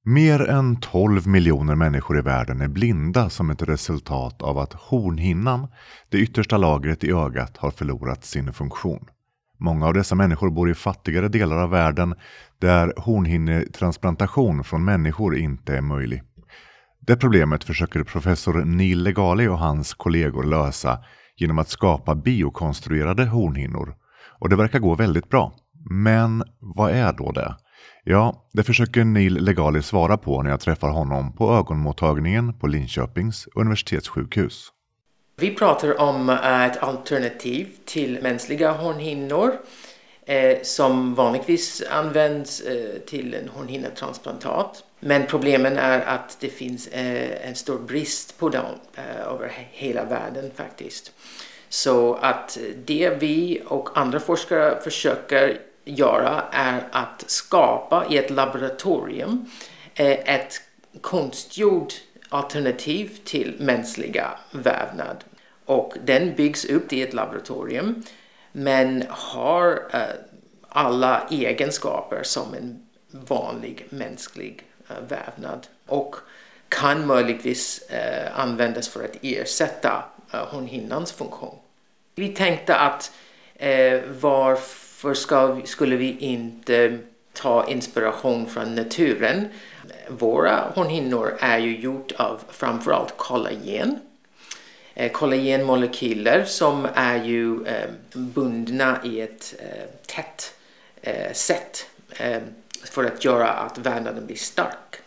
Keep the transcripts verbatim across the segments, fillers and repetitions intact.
Mer än tolv miljoner människor i världen är blinda som ett resultat av att hornhinnan, det yttersta lagret i ögat, har förlorat sin funktion. Många av dessa människor bor i fattigare delar av världen där hornhinnetransplantation från människor inte är möjlig. Det problemet försöker professor Neil Legali och hans kollegor lösa genom att skapa biokonstruerade hornhinnor. Och det verkar gå väldigt bra. Men vad är då det? Ja, det försöker Neil Legali svara på när jag träffar honom på ögonmottagningen på Linköpings universitetssjukhus. Vi pratar om ett alternativ till mänskliga hornhinnor eh, som vanligtvis används eh, till en hornhinnetransplantat. Men problemen är att det finns eh, en stor brist på dem eh, över hela världen faktiskt. Så att det vi och andra forskare försöker göra är att skapa i ett laboratorium eh, ett konstgjord alternativ till mänskliga vävnad. Och den byggs upp i ett laboratorium men har eh, alla egenskaper som en vanlig mänsklig eh, vävnad. Och kan möjligtvis eh, användas för att ersätta eh, hornhinnans funktion. Vi tänkte att eh, varför ska, skulle vi inte ta inspiration från naturen? Våra hornhinnor är ju gjort av framförallt kollagen. Eh, kollagenmolekyler som är ju eh, bundna i ett eh, tätt eh, sätt eh, för att göra att vävnaden blir stark.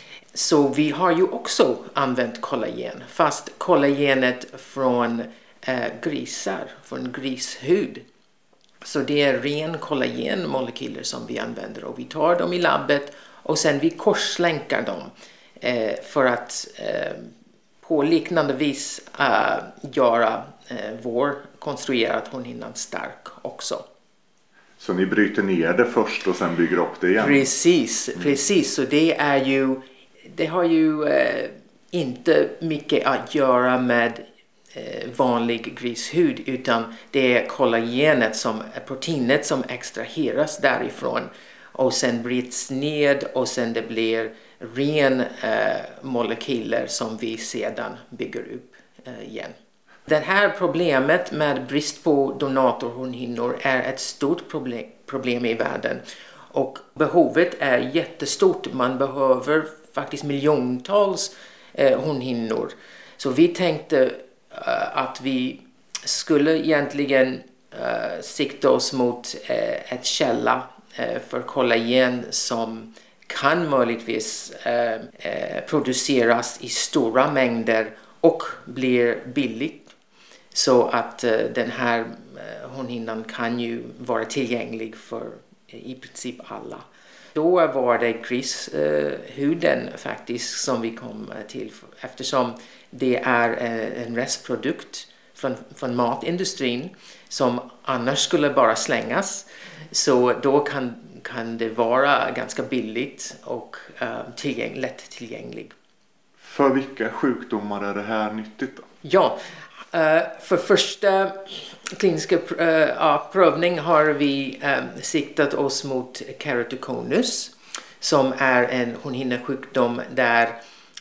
Så vi har ju också använt kollagen, fast kollagenet från eh, grisar, från grishud. Så det är ren kollagenmolekyler som vi använder och vi tar dem i labbet och sen vi korslänkar dem eh, för att eh, på liknande vis eh, göra eh, vår konstruerad hornhinnan stark också. Så ni bryter ner det först och sen bygger upp det igen? Precis, mm. precis. Så det är ju, det har ju eh, inte mycket att göra med eh, vanlig grishud utan det är kollagenet som proteinet som extraheras därifrån och sen bryts ned och sen det blir ren eh, molekyler som vi sedan bygger upp eh, igen. Det här problemet med brist på donatorhornhinnor är ett stort problem, problem i världen och behovet är jättestort. Man behöver faktiskt miljontals eh, hornhinnor. Så vi tänkte eh, att vi skulle egentligen eh, sikta oss mot eh, ett källa eh, för kollagen som kan möjligtvis eh, eh, produceras i stora mängder och blir billigt. Så att eh, den här eh, hornhinnan kan ju vara tillgänglig för eh, i princip alla. Då var det grishuden eh, faktiskt som vi kom till eftersom det är eh, en restprodukt från, från matindustrin som annars skulle bara slängas. Så då kan, kan det vara ganska billigt och eh, tillgäng, lätt tillgänglig. För vilka sjukdomar är det här nyttigt då? Ja, Uh, för första kliniska uh, prövning har vi um, siktat oss mot keratokonus som är en hornhinnasjukdom där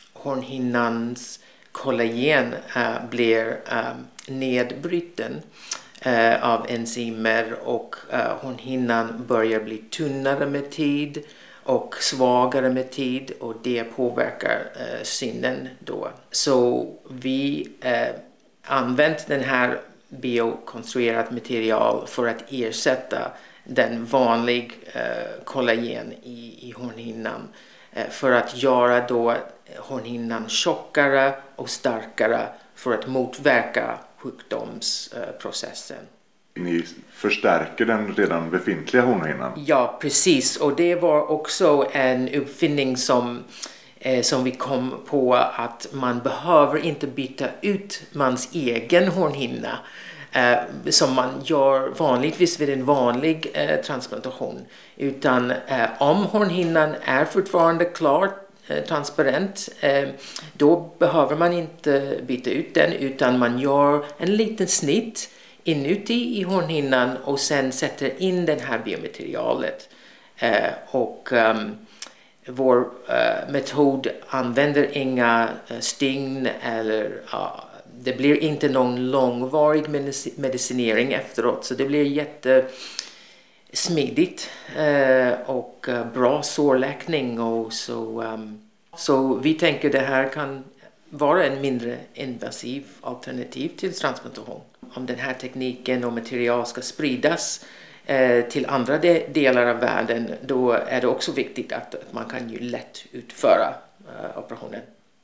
hornhinnans kollagen uh, blir uh, nedbruten uh, av enzymer och uh, hornhinnan börjar bli tunnare med tid och svagare med tid och det påverkar uh, synen då. Så vi uh, använt den här biokonstruerat material för att ersätta den vanlig eh, kollagen i, i hornhinnan eh, för att göra då hornhinnan tjockare och starkare för att motverka sjukdomsprocessen. Ni förstärker den redan befintliga hornhinnan? Ja, precis. Och det var också en uppfinning som Eh, som vi kom på att man behöver inte byta ut mans egen hornhinna eh, som man gör vanligtvis vid en vanlig eh, transplantation. Utan eh, om hornhinnan är fortfarande klart eh, transparent eh, då behöver man inte byta ut den utan man gör en liten snitt inuti i hornhinnan och sen sätter in det här biomaterialet. Eh, och... Um, vår uh, metod använder inga uh, sting eller uh, det blir inte någon långvarig medic- medicinering efteråt, så det blir jättesmidigt uh, och uh, bra sårläkning och så, um, så vi tänker det här kan vara en mindre invasiv alternativ till transplantation. Om den här tekniken och material ska spridas eh, till andra de- delar av världen, då är det också viktigt att, att man kan ju lätt utföra eh, operationen.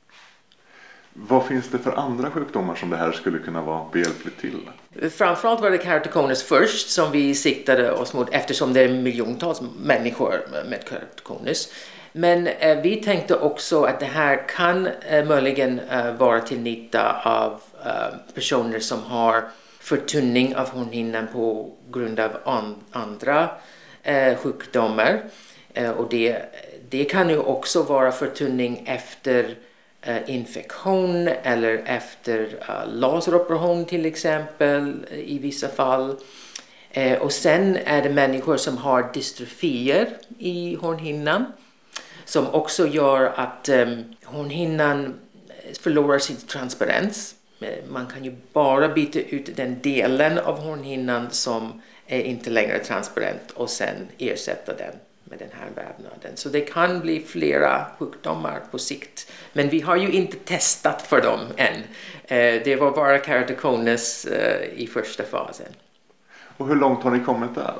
Vad finns det för andra sjukdomar som det här skulle kunna vara behjälpligt till? Framförallt var det keratokonus först som vi siktade oss mot, eftersom det är miljontals människor med keratokonus. Men eh, vi tänkte också att det här kan eh, möjligen eh, vara till nytta av eh, personer som har förtunning av hornhinnan på grund av an- andra eh, sjukdomar. Eh, och det, det kan ju också vara förtunning efter eh, infektion eller efter eh, laseroperation till exempel i vissa fall. Eh, och sen är det människor som har dystrofier i hornhinnan, som också gör att um, hornhinnan förlorar sin transparens. Man kan ju bara byta ut den delen av hornhinnan som är inte längre transparent och sen ersätta den med den här vävnaden. Så det kan bli flera sjukdomar på sikt. Men vi har ju inte testat för dem än. Uh, det var bara keratokonus uh, i första fasen. Och hur långt har ni kommit där?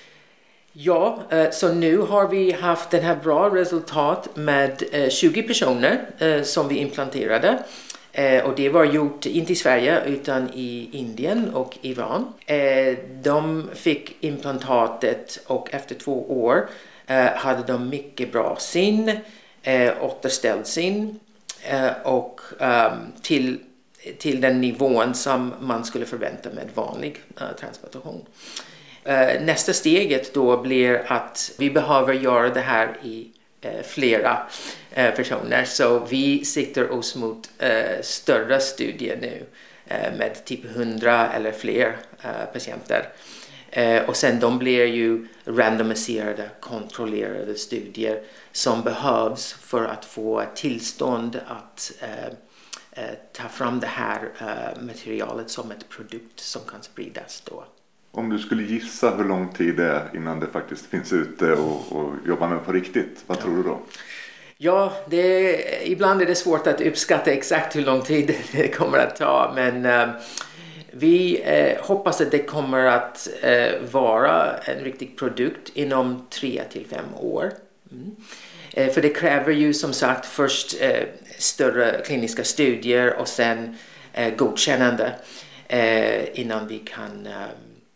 Ja, så nu har vi haft den här bra resultat med tjugo personer som vi implanterade. Och det var gjort inte i Sverige utan i Indien och Iran. De fick implantatet och efter två år hade de mycket bra syn, återställd syn och till, till den nivån som man skulle förvänta med vanlig transplantation. Uh, nästa steget då blir att vi behöver göra det här i uh, flera uh, personer. Så vi siktar oss mot uh, större studier nu uh, med typ hundra eller fler uh, patienter. Uh, och sen de blir ju randomiserade, kontrollerade studier som behövs för att få tillstånd att uh, uh, ta fram det här uh, materialet som ett produkt som kan spridas då. Om du skulle gissa hur lång tid det är innan det faktiskt finns ute och, och jobbar med på riktigt, vad ja. tror du då? Ja, det, ibland är det svårt att uppskatta exakt hur lång tid det kommer att ta. Men eh, vi eh, hoppas att det kommer att eh, vara en riktig produkt inom tre till fem år. Mm. Eh, för det kräver ju som sagt först eh, större kliniska studier och sen eh, godkännande eh, innan vi kan eh,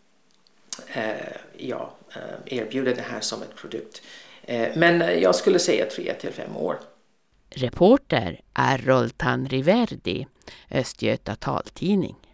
Uh, ja, uh, erbjuda det här som ett produkt. Uh, men jag skulle säga tre till fem år. Reporter är Roltan Riverdi, Östgöta taltidning.